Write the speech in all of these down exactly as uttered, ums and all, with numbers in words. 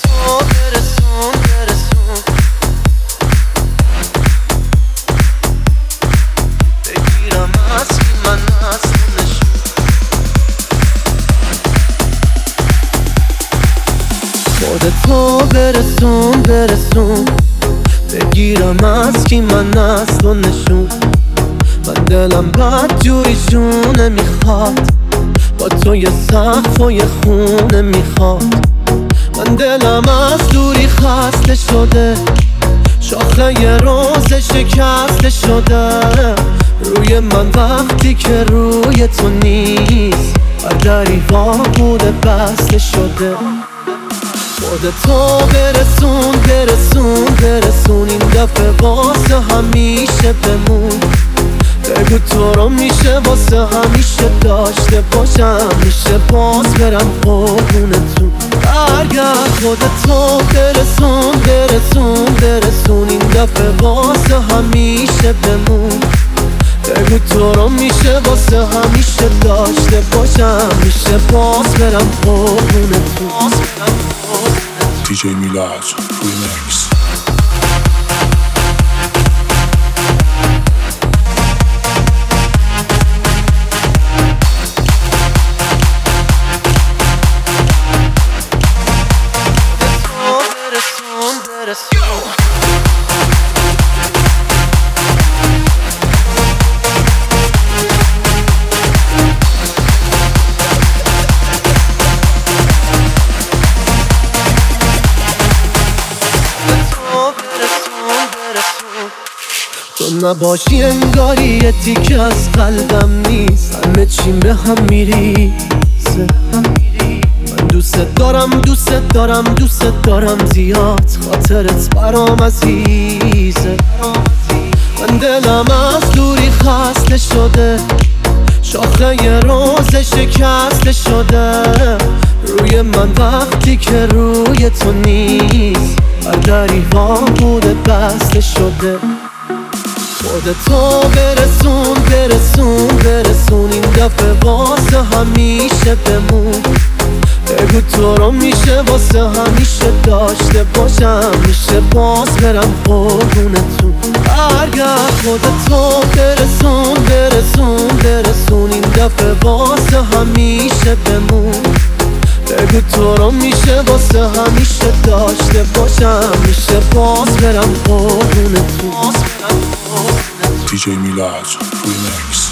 تو برسون برسون، بگیرم از کی من از تو نشون. خودتو برسون برسون، بگیرم از کی من از تو نشون. من دلم بد جوری جونه میخواد، با تو یه سقف و یه خونه میخواد. من دلم از دوری خسته شده، شاخه یه روز شکسته شده. روی من وقتی که روی تو نیست، هر دری وا بوده بسته شده. خودتو برسون برسون برسون، این دفعه واسه همیشه بمون. بگو تو رو میشه واسه همیشه داشته باشم، میشه باز برم قربونتون. برگرد خودتو برسون برسون برسون، این دفعه واسه همیشه بمون. بگو تو رو میشه واسه همیشه داشته باشم، میشه باز برم قربونتون. دی جی میلاد ریمیکس. تو نباشی انگاری یه تیکه از قلبم نیست، همه چیم به هم میریزه. من دوست دارم دوست دارم دوست دارم زیاد، خاطرت برام عزیزه. من دلم از دوری خسته شده، شاخه یه روز شکسته شده. روی من وقتی که روی تو نیست، هر دری وا بوده بسته شده. خودتو برسون برسون برسون، این دفعه واسه همیشه بمون. بگو تو رو میشه واسه همیشه داشته باشم، میشه باز برم قربونتون. برگرد خودتو برسون برسون برسون، این دفعه واسه همیشه بمون. بگو تو رو میشه واسه همیشه داشته باشم، میشه باز برم قربونتون. دی جی میلاد ریمیکس.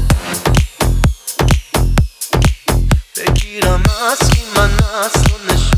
بگیرم از کی من از تو نشون.